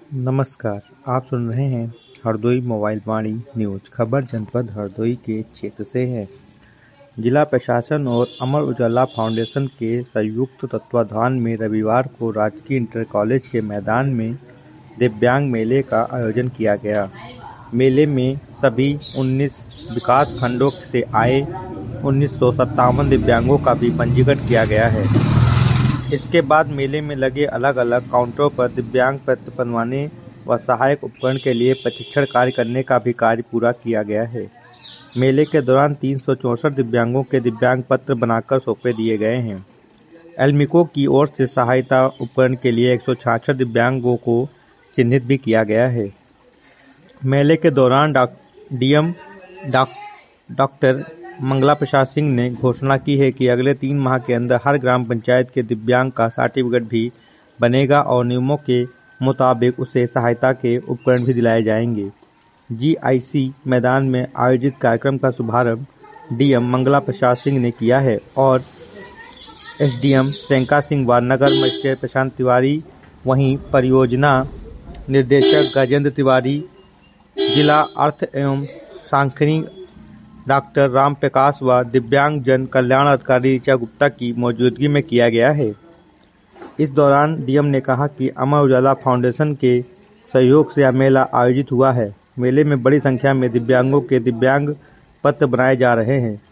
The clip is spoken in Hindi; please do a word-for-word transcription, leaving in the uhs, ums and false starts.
नमस्कार, आप सुन रहे हैं हरदोई मोबाइल वाणी न्यूज। खबर जनपद हरदोई के क्षेत्र से है। जिला प्रशासन और अमर उजाला फाउंडेशन के संयुक्त तत्वाधान में रविवार को राजकीय इंटर कॉलेज के मैदान में दिव्यांग मेले का आयोजन किया गया। मेले में सभी उन्नीस विकास खंडों से आए उन्नीस सौ सत्तावन दिव्यांगों का भी पंजीकरण किया गया है। इसके बाद मेले में लगे अलग अलग काउंटरों पर दिव्यांग पत्र बनवाने व सहायक उपकरण के लिए प्रशिक्षण कार्य करने का भी कार्य पूरा किया गया है। मेले के दौरान तीन सौ चौंसठ दिव्यांगों के दिव्यांग पत्र बनाकर सौंपे दिए गए हैं। एल्मिको की ओर से सहायता उपकरण के लिए एक सौ छियासठ दिव्यांगों को चिन्हित भी किया गया है। मेले के दौरान डीएम डॉक्टर मंगला प्रसाद सिंह ने घोषणा की है कि अगले तीन माह के अंदर हर ग्राम पंचायत के दिव्यांग का सर्टिफिकेट भी बनेगा और नियमों के मुताबिक उसे सहायता के उपकरण भी दिलाए जाएंगे। जीआईसी मैदान में आयोजित कार्यक्रम का शुभारंभ डीएम मंगला प्रसाद सिंह ने किया है और एसडीएम प्रियंका सिंह व नगर मजिस्ट्रेट प्रशांत तिवारी, वहीं परियोजना निर्देशक गजेंद्र तिवारी, जिला अर्थ एवं सांख्यिकी डॉक्टर राम प्रकाश व दिव्यांग जन कल्याण अधिकारी ऋचा गुप्ता की मौजूदगी में किया गया है। इस दौरान डीएम ने कहा कि अमर उजाला फाउंडेशन के सहयोग से यह मेला आयोजित हुआ है। मेले में बड़ी संख्या में दिव्यांगों के दिव्यांग पत्र बनाए जा रहे हैं।